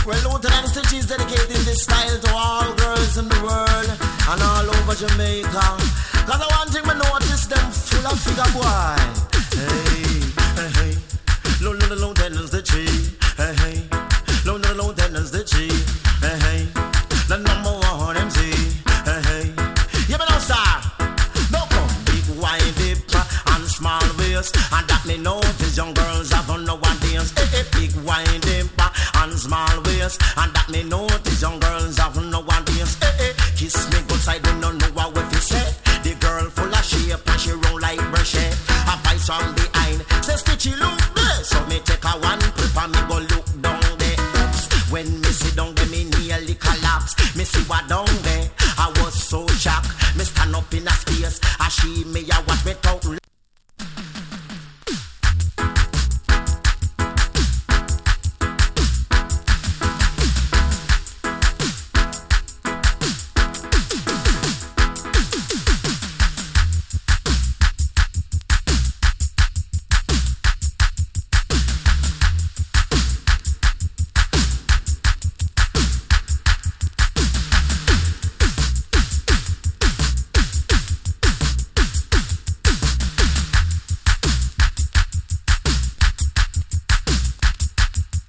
Well, Lieutenant Stitch is dedicating this style to all girls in the world and all over Jamaica. Cause the one thing we notice, them full of figure boy. Hey, hey, hey. Lieutenant Stitch. Hey, hey. Lieutenant Stitch. Hey, hey. The number one MC. Hey, hey. You know, star. No come big wide dip and small waist. And that me notice young girls have on no one dance. Hey, hey. Big wide dip and small waist. And that me notice young girls have no one dance. Hey, hey. Kiss me good side, we don't know what you say. The girl full of shape and she roll like brush. A voice from behind says Stitchy look there. So me take a one clip and me go look down there. Oops. When me sit down, then me nearly collapse. Me see what down